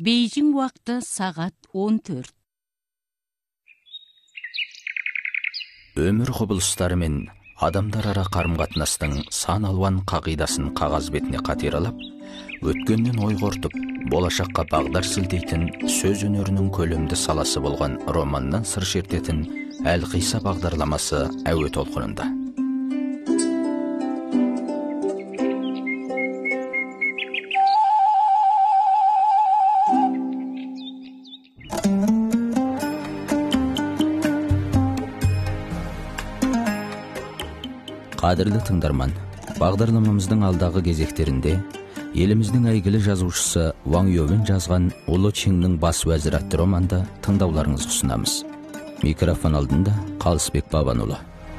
Бейжің уақыты сағат 14. Өмір құбылыстары мен адамдар ара қарым-қатынастың сан алуан қағидасын қағаз бетіне қатиралап, өткеннен ой қорытып, болашаққа бағдар сілтейтін сөз өнерінің көлемді саласы болған романнан сыр шертетін Әлқиса бағдарламасы әуе толқынында. Қадірлі тыңдарман, бағдарламамыздың алдағы кезектерінде еліміздің әйгілі жазушысы Ван Ювен жазған Ұлы Чеңнің бас уәзірі атты романды тыңдауларыңызға ұсынамыз. Микрофон алдында Қалысбек Бабанұлы.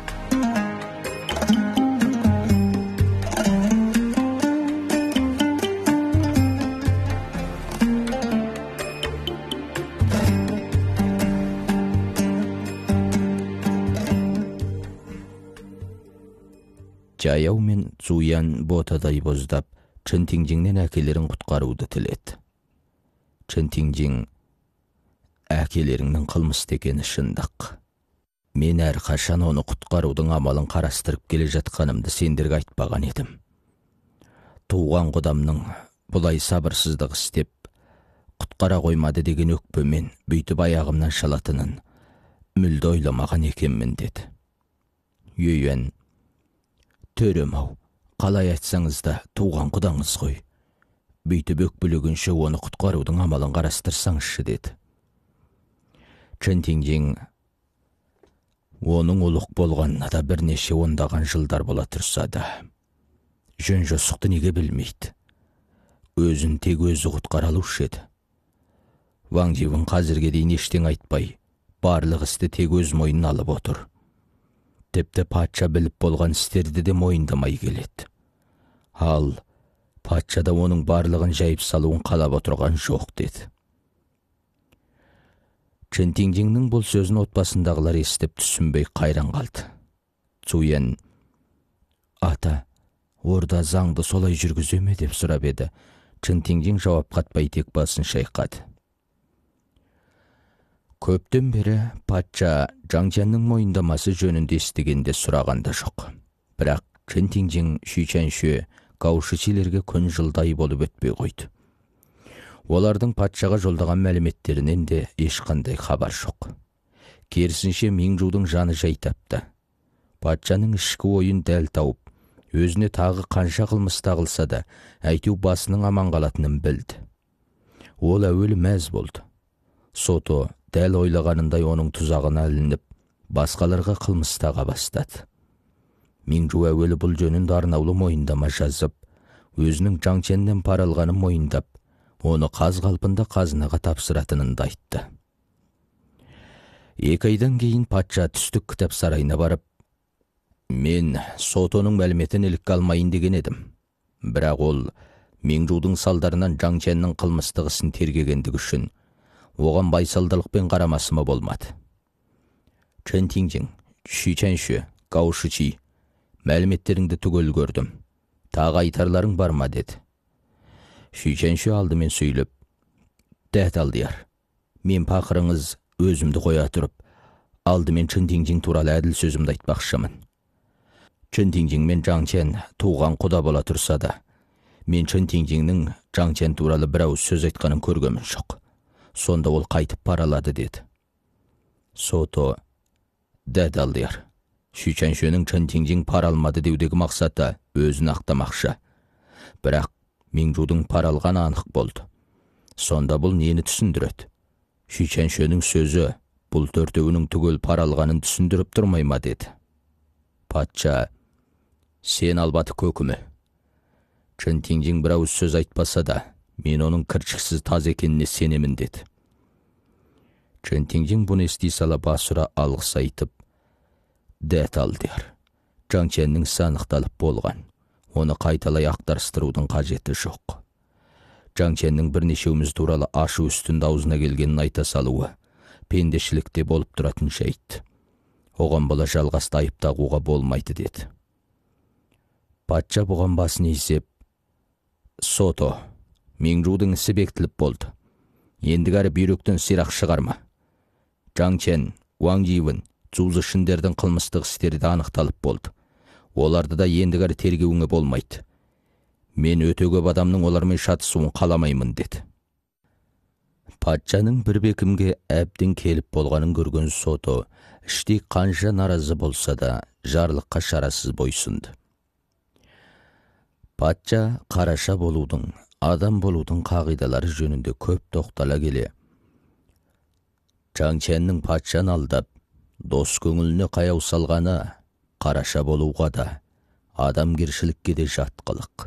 Жаяу мен Цуян ботадай боздап, Чэнтиңжіңнен әкелерін құтқаруды тіледі. Чэнтиңжің, әкелеріңнің қылмысты екені шындық. Мен әрқашан оны құтқарудың амалын қарастырып келе жатқанымды сендерге айтпаған едім. Туған құдамның бұлай сабырсыздық істеп, құтқара қоймады деген өкпемен бүйтіп аяғымнан шалатынын мүлде ойламаған екенмін деді. Юен, төрем-ау, қалай айтсаңыз да туған құдаңыз ғой. Бүйтіп өкпелегенше оны құтқарудың амалын қарастырсаңызшы деді. Чэнтиңжің, оның ұлық болғанына да бірнеше ондаған жылдар бола тұрса да, жөн жосықты неге білмейді. Өзін тек өзі құтқара алушы еді. Ван Ювен қазірге дейін ештең айтпай, барлық істі тек өз мойнына алып отыр. Тіпті патша біліп болған істерді де мойындамай келеді. Ал патша да оның барлығын жайып салуын қалап отырған жоқ деді. Чэнтиңжіңнің бұл сөзін отбасындағылар естіп түсінбей қайран қалды. Цуян, ата, орда заңды солай жүргізе ме деп сұрап еді. Чэнтиңжің жауап қатпай тек басын шайқады. Көптен бері патша Жаңжанның мойындамасы жөнінде естігенде сұрағанда жоқ. Бірақ Чэнтиңжің Шүйчаншө Гаошичилерге күн жылдай болып өтпей қойды. Олардың патшаға жолдаған мәліметтерінен де ешқандай хабар жоқ. Керісінше Миңжудың жаны жай тапты. Патшаның ішкі ойын дәл тауып, өзіне тағы қанша қылмыс тағылса да, әйтеу басының аман қалатынын білді. Ол әуелі мәз болды. Сото дәл ойлағанындай оның тұзағына ілініп, басқаларға қылмыс таға бастады. Миңжу әуелі бұл жөнінде арнаулы мойындама жазып, өзінің Жаңченнен пара алғанын мойындап, оны қаз қалпында қазынаға тапсыратынын да айтты. 2 айдан кейін патша түстік кітап сарайына барып, мен Сотоның мәліметін ілікке алмайын деген едім. Бірақ ол Миңжудың салдарынан Жаңченнің қылмыстық ісін тергегендігі үшін оған байсалдылықпен қарамасыма болмады. Чэнтиңжің, Шүйчаншө, Гаошичи, мәліметтеріңді түгел көрдім. Тағы айтарларың бар ма деді. Шүйчаншө алдымен сөйлеп, дәт алдияр, мен пақырыңыз өзімді қоя тұрып, алдымен Чэнтиңжің туралы әділ сөзімді айтпақшымын. Чэнтиңжің мен Жаңчен туған құда бола тұрса да, мен Чэнтиңжіңнің Жаңчен туралы бір ауыз сөз айтқанын көргенім жоқ. Сонда ол қайтып паралады деді. Сото, дәт алдияр, Шүйчаншөнің Чэнтиңжің пара алмады деудегі мақсаты өзін ақтамақшы. Бірақ Миңжудың пара алғаны анық болды. Сонда бұл нені түсіндіреді? Шүйчаншөнің сөзі бұл төртеуінің түгел пара алғанын түсіндіріп тұрмай ма деді. Патша, сен албаты көкімі. Чэнтиңжің бір ауыз сөз айтпаса да, мен оның кіршіксіз таз екеніне сенемін деді. Чэнтиңжің бұны ести сала басыра алғыс айтып, дәт алдияр, Жаңченнің санықталып болған. Оны қайталай ақтарыстырудың қажеті жоқ. Жаңченнің бірнешеуміз туралы ашу үстінде аузына келгенін айта салуы пендешілікте болып тұратын жайт. Оған бола жалғасты айып тағуға болмайды деді. Патша бұған басын изеп, Сото, Миңжудың ісі бекітіліп болды. ендігәрі бүйректен сирақ шығарма. Жаңчен, Ваң Живын, Цузышындердің қылмыстық істері де анықталып болды. Оларды да ендігәрі тергеуіңе болмайды. Мен өте көп адамның олармен шатысуын қаламаймын деді. Патшаның бір бекімге әбден келіп болғанын көрген Сото, іштей қанша наразы болса да, жарлыққа шарасыз бойсынды. Патша қараша болудың, адам болудың қағидалары жөнінде көп тоқтала келе, Жаңченнің патшаны алдап, дос көңіліне қаяу салғаны қараша болуға да, адамгершілікке де жат қылық.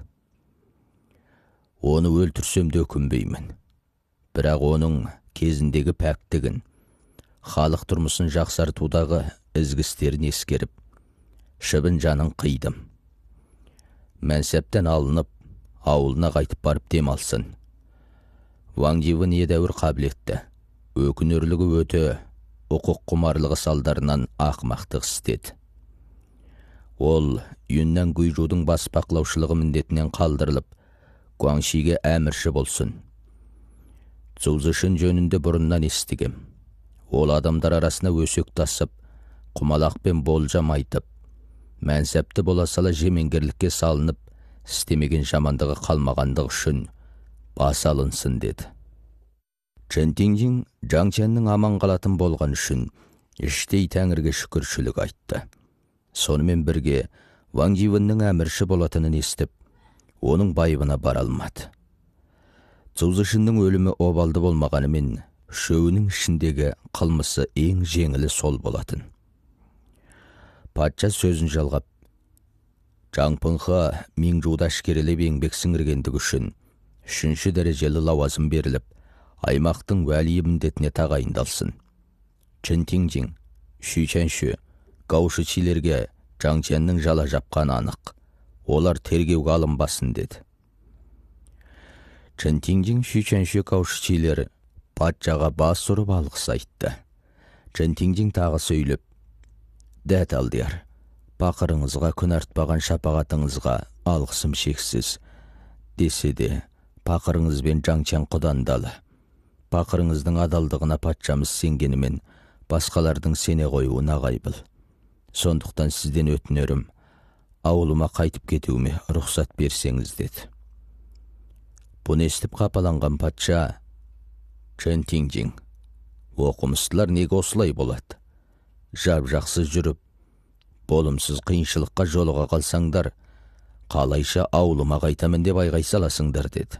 Оны өлтірсем де өкінбеймін. Бірақ оның кезіндегі пәктігін, халық тұрмысын жақсартудағы ізгістерін ескеріп, шыбын жанын қидым. Мәнсәптен алынып, ауылына қайтып барып демалсын. Ваң Живын едәуір қабілетті, өкінерлігі өте, құқық құмарлығы салдарынан ақымақтық істеді. Ол Юннан Гуйжудың бас бақылаушылығы міндетінен қалдырылып, Гуаңшиге әмірші болсын. Цузышын жөнінде бұрыннан естігем. Ол адамдар арасына өсек тасып, құмалақпен болжам айтып, мәнсәпті бола сала жемеңгерлікке салынып, істемеген жамандығы қалмағандығы үшін бас алынсын деді. Чэнтинжин Жаңченнің аман қалатын болған үшін іштей тәңірге шүкіршілік айтты. Сонымен бірге Ваң Живынның әмірші болатынын естіп, оның байыбына бара алмады. Цузышынның өлімі обалды болмағанымен, үшеуінің ішіндегі қылмысы ең жеңілі сол болатын. Патша сөзін жалғап, Жаңпыңға Меңжуда әшкерелеп еңбек сіңіргендігі үшін 3-ші дәрежелі лауазым беріліп, аймақтың уәлиі міндетіне тағайындалсын. Чэнтинжин, Шүйчэнші, Гаушичилерге Жаңченнің жала жапқаны анық. Олар тергеуге алынбасын деді. Чэнтинжин, Шүйчэнші, Гаушичилер патшаға бас ұрып алғыс айтты. Чэнтинжин тағы сөйлеп, «Дәт алдияр, пақырыңызға күн артпаған шапағатыңызға алғысым шексіз. Десе де, пақырыңыз бен Жаңчен құдандалы. Пақырыңыздың адалдығына патшамыз сенгенімен, басқалардың сене қоюына ғайбыл. Сондықтан сізден өтінерім, ауылыма қайтып кетуіме рұқсат берсеңіз» деді. Бұны естіп қапаланған патша, Чэнтинжин, оқымыстылар неге осылай болады? Жап-жақсы жүріп, болымсыз қиыншылыққа жолыға қалсаңдар, қалайша ауылыма қайтамын деп айғай саласыңдар деді.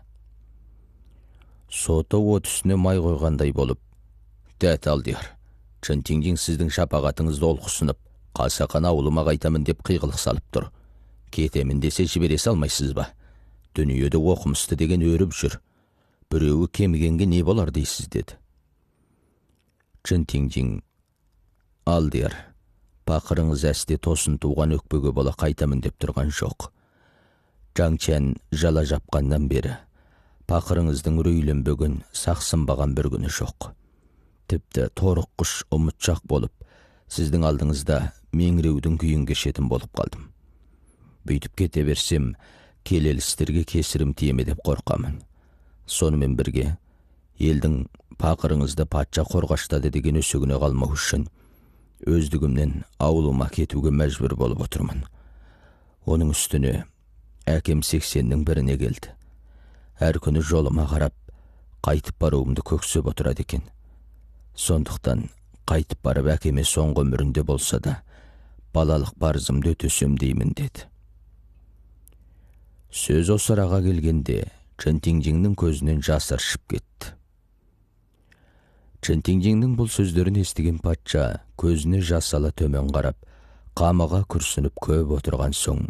Сото от үстіне май қойғандай болып, «Дәт алдияр, Чэнтинжин сіздің шапағатыңызды олқысынып, қасақана ауылыма қайтамын деп қиғылық салып тұр. Кетемін десе жібере салмайсыз ба? Дүниеде оқымысты деген өріп жүр. Біреуі кемігенге не болар дейсіз» деді. Чэнтинжин, «Алдияр, пақырыңыз әсте тосын туған өкпеге бола қайтамын деп тұрған жоқ. Жаңчен жала жапқаннан бері, пақырыңыздың үрейленбеген, сақсынбаған бір күні жоқ. Тіпті торық құш ұмытшақ болып, сіздің алдыңызда меңіреудің күйін кешетін болып қалдым. Бүйтіп кете берсем, келелістерге кесірім тиеме деп қорқамын. Сонымен бірге, елдің пақырыңызды патша қорғаштады деген өсегіне қалмау үшін, өздігімнен ауылыма кетуге мәжбүр болып отырмын. Оның үстіне, әкем 80-нің біріне келді. Әр күні жолыма қарап, қайтып баруымды көксеп отырады екен. Сондықтан, қайтып барып әкеме соңғы өмірінде болса да, балалық парызымды өтесем деймін деді. Сөз осы араға келгенде, Чэнтинжиннің көзінен жас ыршып кетті. Чэнтинжиннің бұл сөздерін естіген патша көзіне жас ала төмен қарап, қамыға күрсініп көп отырған соң,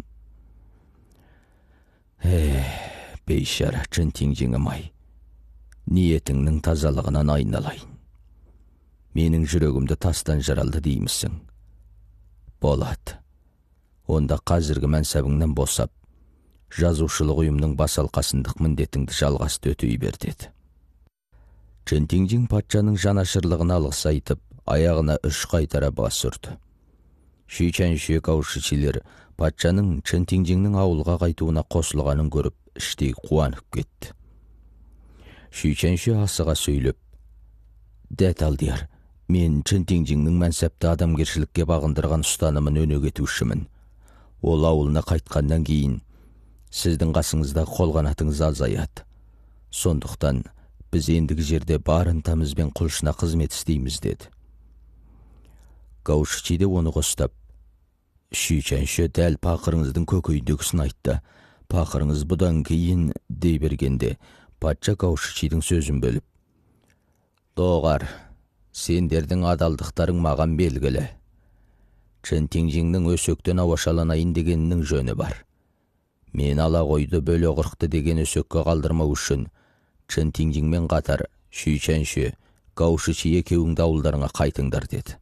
бейшара Чэнтинжинім ай, ниетіңнің тазалығынан айналайын. Менің жүрегімді тастан жаралды деймісің? Болады. Онда қазіргі мәнсабыңнан босап, жазушылық ұйымның басалқасындық міндетіңді жалғасты өтей бер деді. Чэнтинжин патшаның жанашырлығын алғыс айтып, аяғына 3 қайтара бас ұрды. Шүйчэнші Гаушичилер патшаның Чэнтинжиннің ауылға қайтуына қосылғанын көріп, іштей қуанып кетті. Шүйченші асыға сөйлеп, «Дәт алдияр, мен Чынтеңжіңнің мәнсәпті адамгершілікке бағындырған ұстанымын өнеге етушімін. Ол ауылына қайтқаннан кейін, сіздің қасыңызда қолғанатыңыз азаяды. Сондықтан, біз ендігі жерде бар ынтамызбен құлшына қызмет істейміз» деді. Гаушичи де оны қостап, «Шүйченші дәл пақырыңыздың көкейіндегісін айтты. Пақырыңыз бұдан кейін» дей бергенде, патша Гаушичидің сөзін бөліп, «Доғар, сендердің адалдықтарың маған белгілі. Чынтеңжіңнің өсөктен ауашаланайын дегенінің жөні бар. Мен ала қойды бөле құрықты деген өсөкке қалдырмау үшін Чынтеңжіңмен қатар Шүйченші, Гаушичи екеуіңді ауылдарыңа қайтыңдар» деді.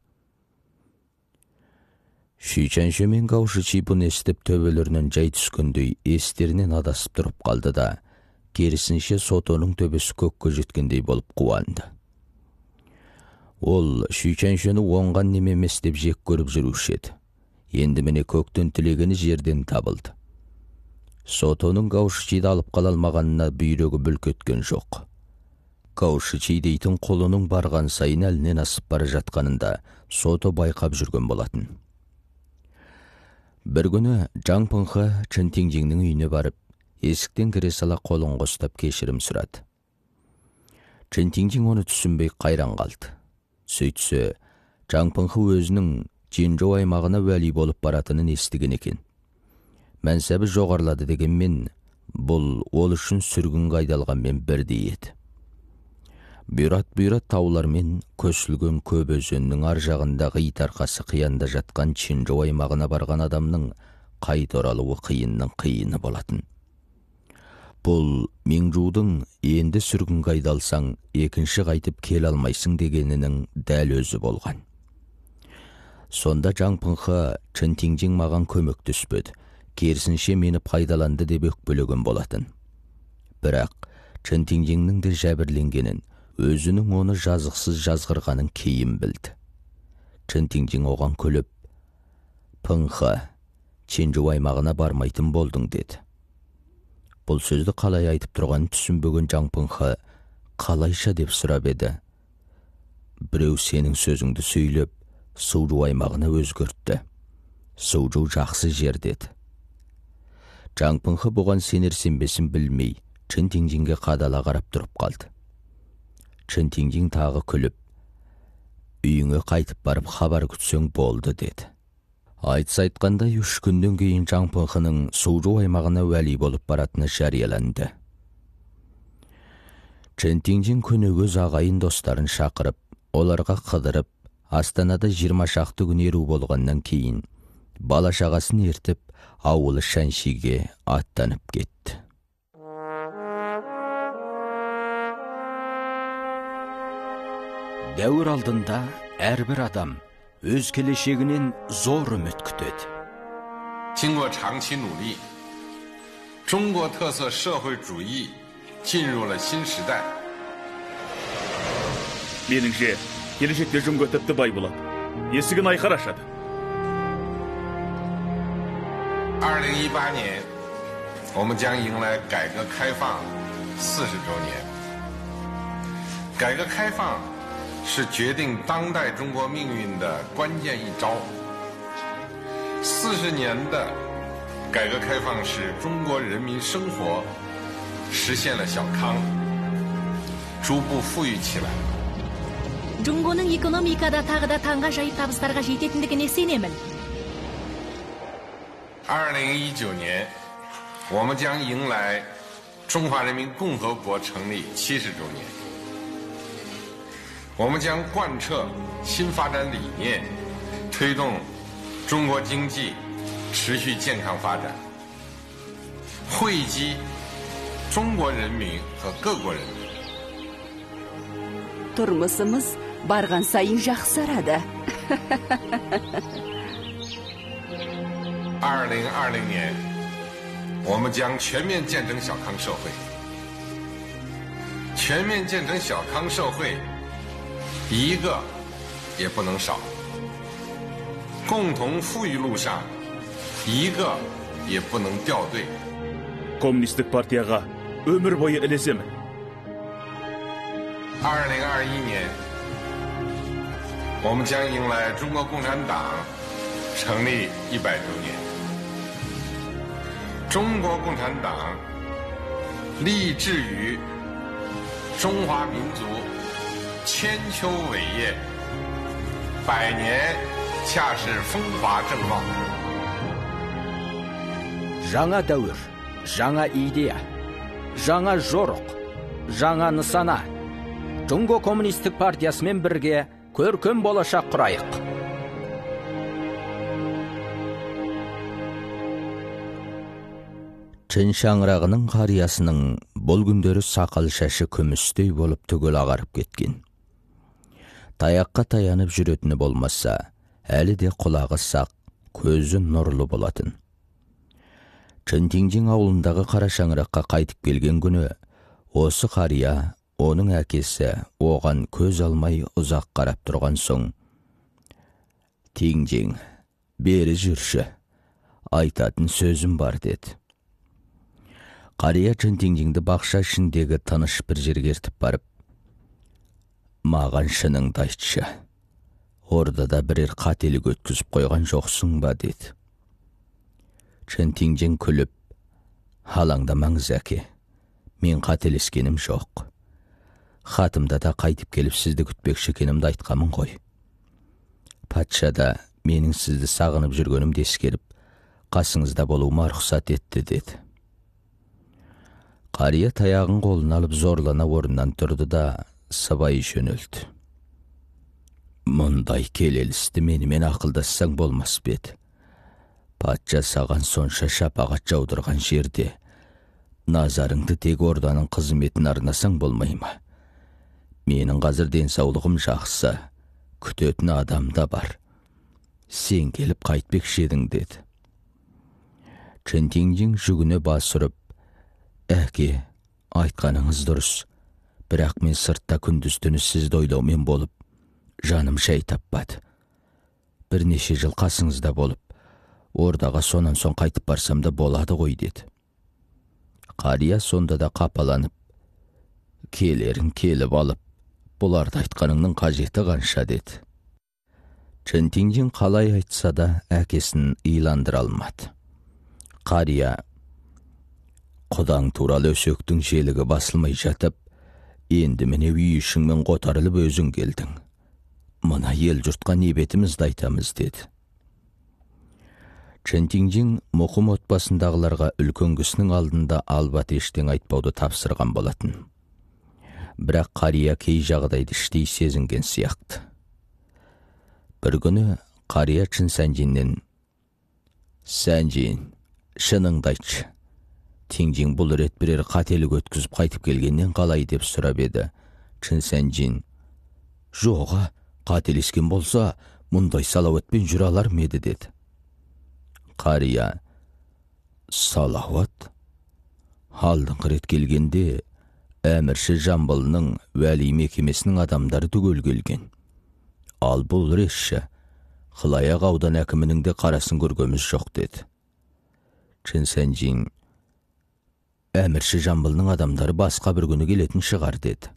Шүйченші мен Гаушичи бұны естіп төбелерінен жай түскендей естерінен адасып тұрып қалды да, керісінше Сотоның төбесі көкке жеткендей болып қуанды. Ол Шүйченшіні оңған немемес деп жек көріп жүруші еді. Енді міне көктен тілегені жерден табылды. Сотоның Гаушичиді алып қала алмағанына бүйрегі бүлк еткен жоқ. Гаушичи дейтін қолының барған сайын әлінен асып бара жатқанында Сото байқап жүрген болатын. Бір күні Жаңпыңқы Чынтеңжіңнің үйіне барып, есіктен кіре сала қолын қостап кешірім сұрады. Чынтеңжің оны түсінбей қайран қалды. Сөйтсе, Жаңпыңқы өзінің Ченжоу аймағына уәли болып баратынын естіген екен. Мәнсәбі жоғарлады дегенмен, бұл ол үшін сүргін қайдалғанмен бірдей еді. Бүйрат таулар мен көсілген көп өзеннің ар жағындағы итарқасы қиянда жатқан Ченжоу аймағына барған адамның қайта оралуы қиынның қиыны болатын. Бұл Меңжудың енді сүргін қайдалсаң, екінші қайтып кел алмайсың дегенінің дәл өзі болған. Сонда Жаңпыңқы Чынтеңжің маған көмектеспеді, керісінше мені пайдаланды деп өкпелеген болатын. Бірақ Чынтеңжіңнің де жәбірленгенін, өзінің оны жазықсыз жазғырғанын кейін білді. Чынтеңжің оған күліп, «Пыңқы, Ченжоу аймағына бармайтын болдың» деді. Бұл сөзді қалай айтып тұрғанын түсінбеген Жаңпыңқы қалайша деп сұрап еді. «Біреу сенің сөзіңді сөйлеп, Саужу аймағына өзгертті. Саужу жақсы жер» деді. Жаңпыңқы бұған сенер-сенбесін білмей, Чынтеңжіңге қадала қарап тұрып қалды. Чынтеңжің тағы күліп, «Үйіңе қайтып барып хабар күтсең болды» деді. Айтыс айтқандай 3 күнден кейін Жаңпыңқының Саужу аймағына уәли болып баратыны жарияланды. Чынтеңжің көнегөз ағайын достарын шақырып, оларға қыдырып, Астанада 20 шақты күн еру болғаннан кейін, бала шағасын ертіп, ауылы Шаншиге аттанып кетті. Дәуір алдында әрбір адам өз келешегінен зор үміт күтеді. 经过长期努力，中国特色社会主义进入了新时代。 Меніңше, келешекте Жұңго тіпті бай болады. Есігін айқар ашады. 2018年，我们将迎来改革开放40周年。改革开放是决定当代中国命运的关键一招。40年的改革开放使中国人民生活实现了小康，逐步富裕起来。 Жұңғоның экономикада тағы да таңға жайып табыстарға жететіндігіне сенемін. 2019年，我们将迎来中华人民共和国成立70周年。我们将贯彻新发展理念，推动中国经济持续健康发展，惠及中国人民和各国人民。 Тұрмысымыз барған сайын жақсарады. 2020年，我们将全面建成小康社会。全面建成小康社会，一个也不能少。共同富裕路上，一个也不能掉队。 Коммунистік партияға өмір бойы ілесемін. 2021年，我们将迎来中国共产党成立100周年。中国共产党立志于中华民族千秋伟业，100年恰是风华正茂。 жаңа дәуір, жаңа идея, жаңа жорық, жаңа нысана. Жонго коммунистік партиясымен бірге көркем болашақ құрайық. Чын шаңырағының қариясының бұл күндері сақал шашы күмістей болып түгел ағарып кеткен. Таяққа таянып жүретіні болмаса, әлі де құлағы сақ, көзі нұрлы болатын. Чынтиңжің ауылындағы қара шаңыраққа қайтып келген күні, осы қария, оның әкесі оған көз алмай ұзақ қарап тұрған соң, «Тиңжің, бері жүрші, айтатын сөзім бар» деді. Қария Чынтиңжіңді бақша ішіндегі тыныш бір жерге ертіп барып, «Маған шыныңды айтшы, ордада бірер қателік өткізіп қойған жоқсың ба?» деді. Чынтиңжің күліп, «Алаңдамаңыз әке, мен қателескенім жоқ. Хатымда да қайтып келіп сізді күтпекші екенімді айтқамын ғой. Патша да менің сізді сағынып жүргенімді ескеріп, қасыңызда болуыма рұқсат етті» деді. Қария таяғын қолына алып зорлана орнынан тұрды да сыбай жөнелді. «Мұндай келелісті менімен ақылдассаң болмас беді. Патша саған сонша шапағат жаудырған жерде, назарыңды тек орданың қызметін арнасаң болмай ма? Менің қазір денсаулығым жақсы, күтетін адам да бар. Сен келіп қайтпекші едің» деді. Чынтиңжің жүгіне басырып, «Әке, айтқаныңыз дұрыс, бірақ мен сыртта күндіз-түні сізді ойлаумен болып, жаным шай таппады. Бірнеше жыл қасыңызда болып, ордаға сонан соң қайтып барсам да болады ғой» деді. Қария сонда да қапаланып, «Келерің келіп алып, бұларды айтқаныңның қажеті қанша» деді. Чынтиңжің қалай айтса да әкесін иландыра алмады. Қария, «Құдаң туралы өсектің желігі басылмай жатып, енді міне үй ішіңмен қотарылып өзің келдің. Мына ел жұртқа не бетімізді айтамыз» деді. Чынтиңжің мұқым отбасындағыларға үлкен кісінің алдында албат ештең айтпауды тапсырған болатын. Бірақ қария кей жағдайды іштей сезінген сияқты. Бір күні қария Чынсәнжиннен, «Сәнжин, шыныңды айтшы, Тиңжің бұл рет бірер қателік өткізіп қайтып келгеннен қалай?» деп сұрап еді. Чынсәнжин, «Жоға, қателескен болса, мұндай салауатпен жүре алар ма еді?» деді. Қария, «Салауат? Алдыңғы рет келгенде әмірші Жамбылның уәли мекемесінің адамдары түгел келген. Ал бұл ретші, Қылаяқ аудан әкімінің де қарасын көргеміз жоқ» деді. Чынсәнжин, «Әмірші Жамбылның адамдары басқа бір күні келетін шығар» деді.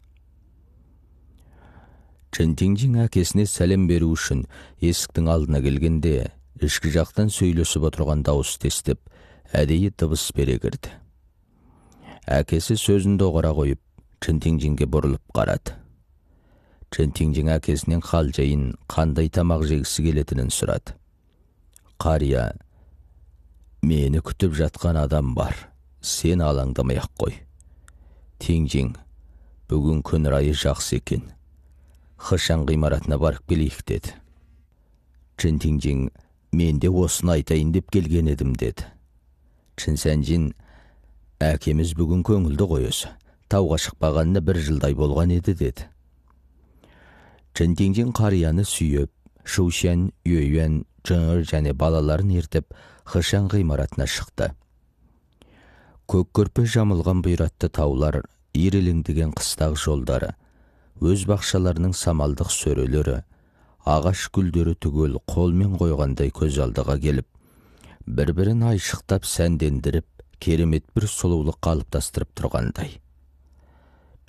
Чынтиңжің әкесіне сәлем беру үшін есіктің алдына келгенде, ішкі жақтан сөйлесіп отырған дауыс естіп, әдейі дыбыс бере кірді. Әкесі сөзін доғара қойып, Чынтиңжіңге бұрылып қарады. Чынтиңжің әкесінен хал жайын, қандай тамақ жегісі келетінін сұрады. Қария, «Мені күтіп жатқан адам бар. Сен алаңдамай-ақ қой. Тиңжің, бүгін күн райы жақсы екен. Хышан ғимаратына барып келейік» деді. Чынтиңжің, «Мен де осыны айтайын деп келген едім» деді. Чынсәнжин, «Әкеміз бүгін көңілді ғой өзі. Тауға шықпағанына 1 жылдай болған еді» деді. Чынтиңжің қарияны сүйіп, Шушен, Юен, Чыңыр және балаларын ертіп, Хышан ғимаратына шықты. Көк көрпе жамылған бұйратты таулар, ирелеңдеген қыстақ жолдары, өз бақшаларының самалдық сөрелері, ағаш гүлдері түгел қолмен қойғандай көз алдыға келіп, бір-бірін айшықтап сәндендіріп, керемет бір сұлулық қалыптастырып тұрғандай.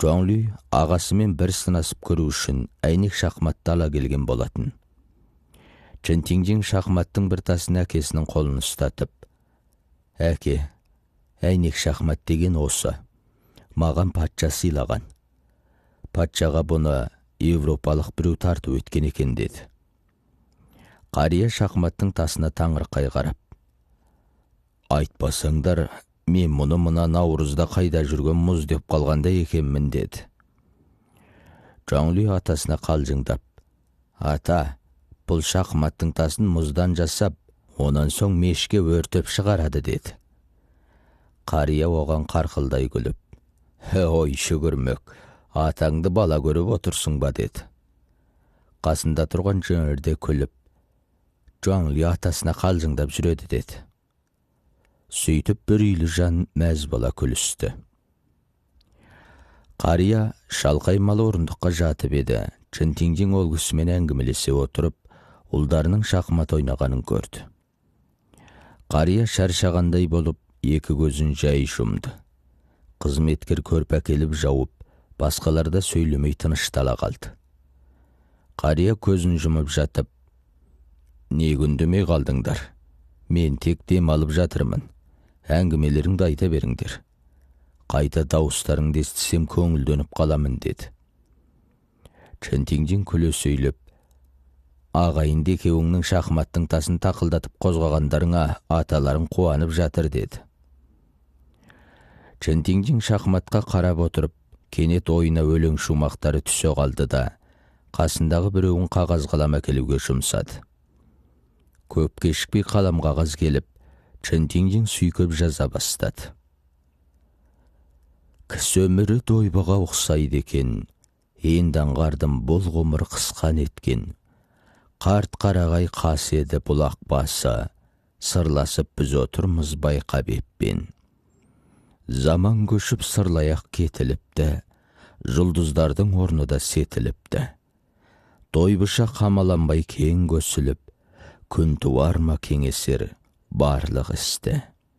Жуанли ағасымен бір сынасып көру үшін әйнек шахматты ала келген болатын. Чэнтинжин шахматтың бір тасын әкесінің қолын ұстатып: «Әке, әйнек шахмат деген осы. Маған патша сыйлаған. Патшаға бұны европалық біреу тартып өткен екен» деді. Қария шахматтың тасына таңырқай қарап: «Айтпасаңдар, мен мұны мына Наурызда қайда жүрген мұз деп қалғанда екенмін» деді. Жуанли атасына қалжыңдап: «Ата, бұл шахматтың тасын мұздан жасап, онан соң мешке өртеп шығарады» деді. Қария оған қарқылдай күліп: «Ой, шүгірмек, атаңды бала көріп отырсың ба» деді. Қасында тұрған жөңірде күліп: «Жуанли атасына қалжыңдап жүреді» деді. Сөйтіп бір үйлі жан мәз бола күлісті. Қария шалқаймалы орындыққа жатып еді. Чэнтинжин ол кісімен әңгімелесе отырып, ұлдарының шахмат ойнағанын көрді. Қария шаршағандай болып, екі көзін жай жұмды. Қызметкер көрпе әкеліп жауып, басқаларда сөйлемей тыныштала қалды. Қария көзін жұмып жатып: «Не күндемей қалдыңдар? Мен тек дем алып жатырмын. Әңгімелеріңді айта беріңдер. Қайта дауыстарыңды естісем көңілденіп қаламын» деді. Чэнтинжин күле сөйлеп: «Ағайынды екеуіңнің шахматтың тасын тақылдатып қозғағандарыңа аталарың қуанып жатыр» деді. Чэнтинжин шахматқа қарап отырып, кенет ойына өлең шумақтары түсе қалды да, қасындағы біреуін қағаз қалам әкелуге жұмсады. Көп кешікпей қалам қағаз келіп, Чэнтинжин сүйкеп жаза бастады. «Кісі өмірі дойбыға ұқсайды екен, енді аңғардым бұл ғұмыр қысқа неткен. Қарт қарағай қас еді бұлақ басы, сырласып біз отырмыз байқа беппен. Заман көшіп сырлаяқ кетіліпті, жұлдыздардың орны да сетіліпті. Дойбыша қамаланбай кең көсіліп, күн туар ма кеңесер барлық істі».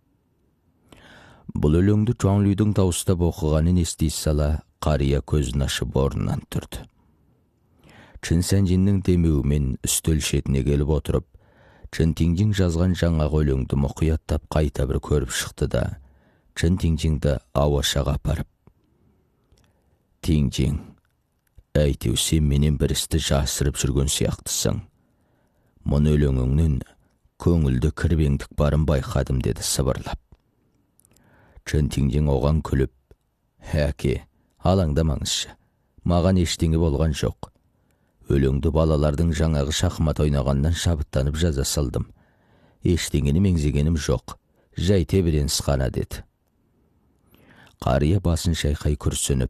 Бұл өлеңді Жуанлидің дауыстап оқығанын ести сала, қария көзін ашып орнынан тұрды. Чэнсэнжиннің демеуімен үстел шетіне келіп отырып, Чэнтинжин жазған жаңағы өлеңді мұқияттап қайта бір көріп шықты да, Чэнтинжинді ауашаға апарып: «Тинжин, әйтеу сен менен бір істі жасырып жүрген сияқтысың. Мұны өлеңіңнен көңілді кірбеңдік барын байқадым» деді сыбырлап. Чэнтинжин оған күліп: «Әке, алаңдамаңызшы, маған ештеңе болған жоқ. Өлеңді балалардың жаңағы шахмат ойнағаннан шабыттанып жаза салдым. Ештеңені меңзегенім жоқ, жай тебіреніс қана» деді. Қария басын шайқай күрсініп: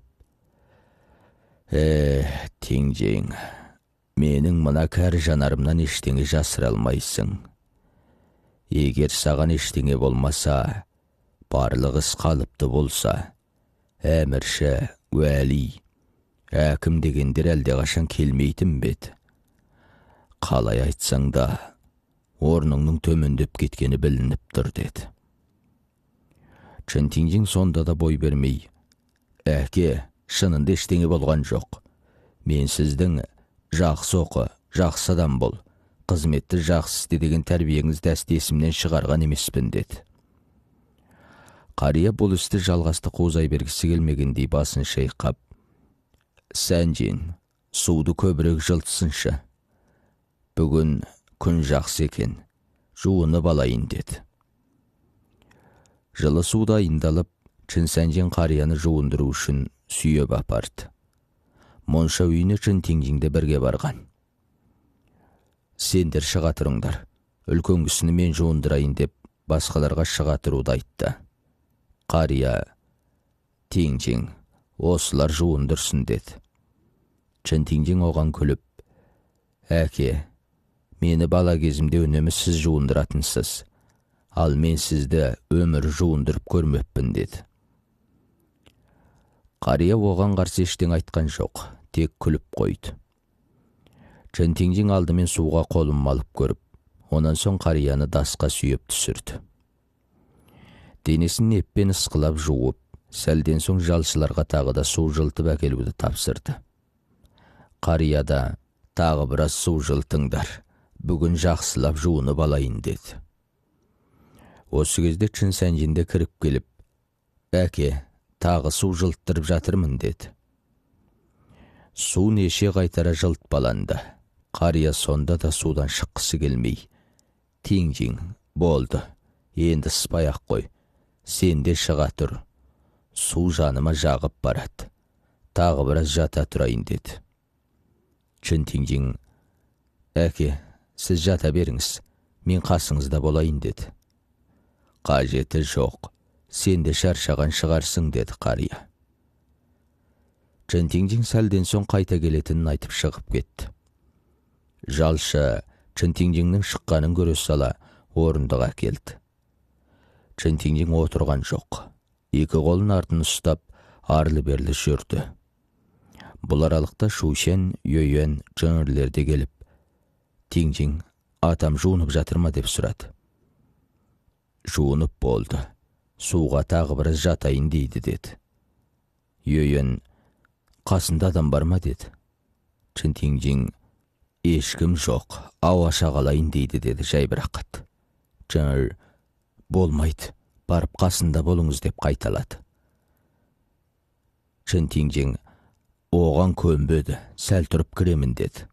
«Тинжин, менің мына кәрі жанарымнан ештеңе жасыра алмайсың. Егер саған ештеңе болмаса, барлық іс қалыпты болса, әмірші, уәли, әкім дегендер әлдеқашан келмейтін бет. Қалай айтсаң да, орныңның төмендеп кеткені білініп тұр» деді. Чэнтинжин сонда да бой бермей: «Әке, шынында ештеңе болған жоқ. Мен сіздің жақсы оқы, жақсы адам бол, қызметті жақсы істе деген тәрбиеңізді әсте есімнен шығарған емеспін» деді. Қария бұл істі жалғасты қозай бергісі келмегендей басын шайқап: «Сэнжин, суды көбірек жылтсыншы. Бүгін күн жақсы екен, жуынып алайын» деді. Жылы суда айындалып, Чэнсэнжин қарияны жуындыру үшін сүйеп апарды. Монша үйіне Чэнтинжинде бірге барған. «Сендер шыға тұрыңдар, үлкен кісіні мен жуындырайын» деп басқаларға шыға тұруды айтты. Қария: «Тинжин, осылар жуындырсын» деді. Чэнтинжин оған күліп: «Әке, мені бала кезімде үнемі сіз жуындыратынсыз, ал мен сізді өмір жуындырып көрмеппін» деді. Қария оған қарсы ештеңе айтқан жоқ, тек күліп қойды. Чэнтинжин алдымен суға қолын малып көріп, онан соң қарияны дасқа сүйеп түсірді. Денесін еппен ысқылап жуып, Сәлден соң жалшыларға тағы да су жылтып әкелуді тапсырды. Қария да тағы біраз су жылтыңдар, бүгін жақсылап жуынып алайын деді. Осы кезде Чын Сәнжин де кіріп келіп, әке, тағы су жылттырып жатырмын деді. Су неше қайтара жылтпаланды. Қария сонда да судан шыққысы келмей. Теңжин, болды, енді спай-ақ қой, сен де шыға тұр. Су жаныма жағып барады. Тағы біраз жата тұрайын деді. Чын Теңжин, әке, сіз жата беріңіз, мен қасыңызда болайын деді. Қажеті жоқ, сен де шаршаған шығарсың деді қария. Чын Теңжин сәлден соң қайта келетінін айтып шығып кетті. Жалшы Чын Теңжиннің шыққанын көре сала орындыға келді. Чын Теңжин отырған жоқ. Екі қолын артын ұстап, арлы-берлі жүрді. Бұл аралықта Шушен, Йойен, Чыңырлер де келіп, Теңжин, атам жуынып жатыр ма деп сұрады. Жуынып болды. Суға тағы біраз жатайын дейді деді. Йойен, қасында адам бар ма деді. Чын Теңжин, ешкім жоқ, ауа шағалайын дейді деді жайбырақат. Чыңыр, болмайды, барып қасында болыңыз деп қайталады. Чын Теңжин, оған көнбеді, сәл тұрып кіремін деді.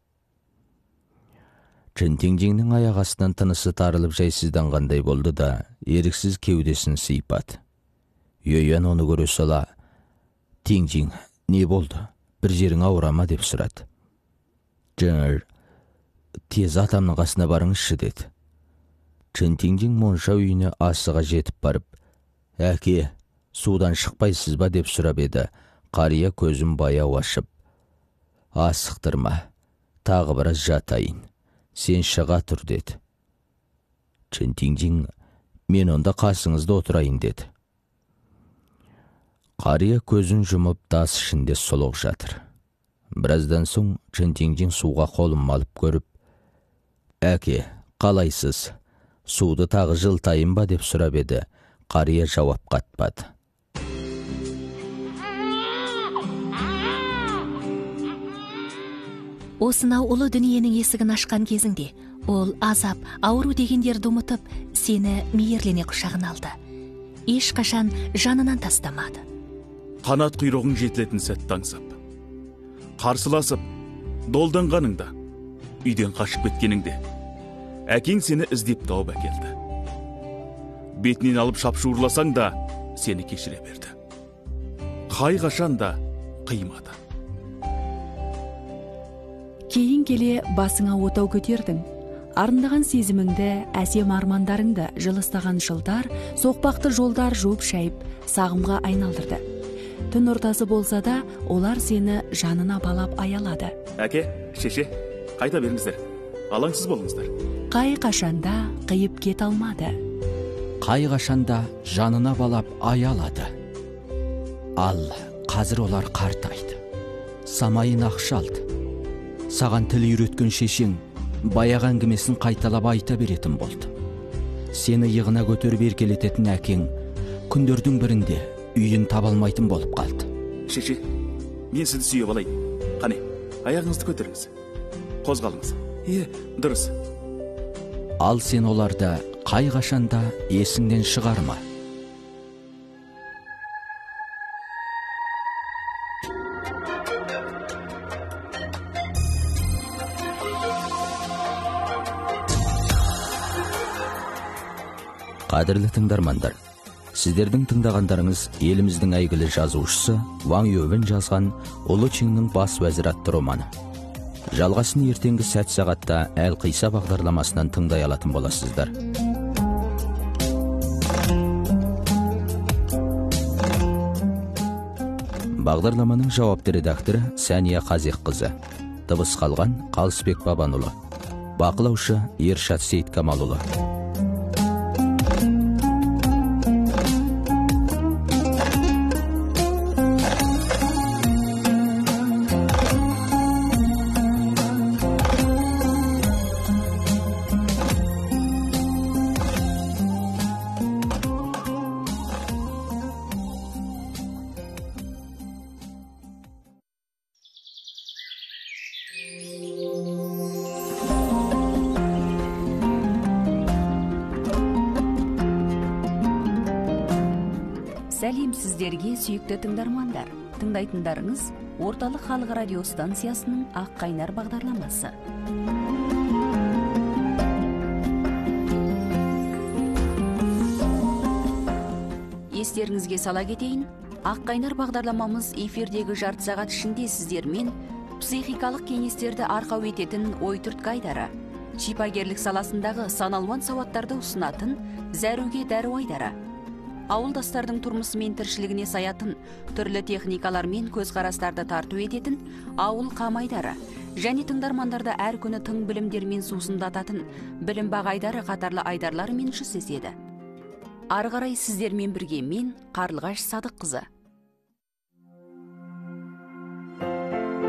Чын Теңжиннің аяқ астынан тынысы тарылып жайсызданғандай болды да, еріксіз кеудесін сыйпады. Йойен оны көре сала, Теңжин, не болды? Бір жерің ауыра ма деп сұрады. Чыңыр, тез атамның қасына барыңызшы деді. Чын Теңжин монша үйіне асыға жетіп барып, әке, судан шықпайсыз ба деп сұрап еді. Қария көзін баяу ашып, асықтырма, тағы біраз жатайын, сен шыға тұр деді. Чын Теңжин, мен онда қасыңызда отырайын деді. Қария көзін жұмып тас ішінде солық жатыр. Біраздан соң Чын Теңжин суға қолын алып көріп, әке, қалайсыз? Суды тағы жылтайын ба деп сұрап еді. Қария жауап қатпады. Осынау ұлы дүниенің есігін ашқан кезіңде, ол азап, ауру дегендерді ұмытып, сені мейірлене құшағын алды. Ешқашан жанынан тастамады. Қанат құйрығың жетілетін сәтті аңсап, қарсыласып, долданғаныңда, үйден қашып кеткеніңде, әкең сені іздеп тауып әкелді. Бетінен алып шапшуырласаң да, сені кешіре берді. Қай қашан да қимады. Кейін келе басыңа отау көтердің. Арындаған сезіміңді, әсем армандарыңды жылыстаған жылдар, соқпақты жолдар жуып шайып, сағымға айналдырды. Түн ортасы болса да, олар сені жанына балап аялады. Әке, шеше, қайта беріңіздер. Алаңсыз болыңыздар. Қай қашанда қиып кет алмады. Қай қашанда жанына балап аялады. Ал қазір олар қартайды. Самайын ақшалды. Саған тіл үйреткен шешең баяғы әңгімесін қайталап айта беретін болды. Сені иығына көтеріп еркелететін әкең күндердің бірінде үйін табалмайтын болып қалды. Шеше, мен сізді сүйіп алайын. Қане, аяғыңызды көтеріңіз. Қозғалыңыз. Дұрыс. Ал сен оларды қай қашанда есіңнен шығарма. Қадірлі тыңдармандар, сіздердің тыңдағандарыңыз еліміздің әйгілі жазушысы Ван Ювен жазған Ұлы Чиннің бас уәзір атты романы. Жалғасын ертеңгі сәт сағатта Әл-Қиса бағдарламасынан тыңдай алатын боласыздар. Бағдарламаның жауапты редакторы Сәния Қазиққызы. Дыбыс қалған Қалысбек Бабанұлы. Бақылаушы Ершат Сейткамалұлы. сәлем сіздерге, сүйікті тыңдармандар. Тыңдайтындарыңыз Орталық халық радио станциясының Ақ қайнар бағдарламасы. Естеріңізге сала кетейін, Ақ қайнар бағдарламамыз эфирдегі жарты сағат ішінде сіздермен психикалық кеңестерді арқау ететін ой-түрткі айдары, шипагерлік саласындағы саналуан сауаттарды ұсынатын зәруге дәру айдары, ауылдастардың тұрмысы мен тіршілігіне саятын түрлі техникалар мен көзқарастарды тарту ететін ауыл қамайдары және тыңдармандарды әр күні тың білімдермен сусындататын білім бақ айдары қатарлы айдарларымен жүздеседі. Ары қарай сіздермен бірге мен Қарлығаш Садыққызы.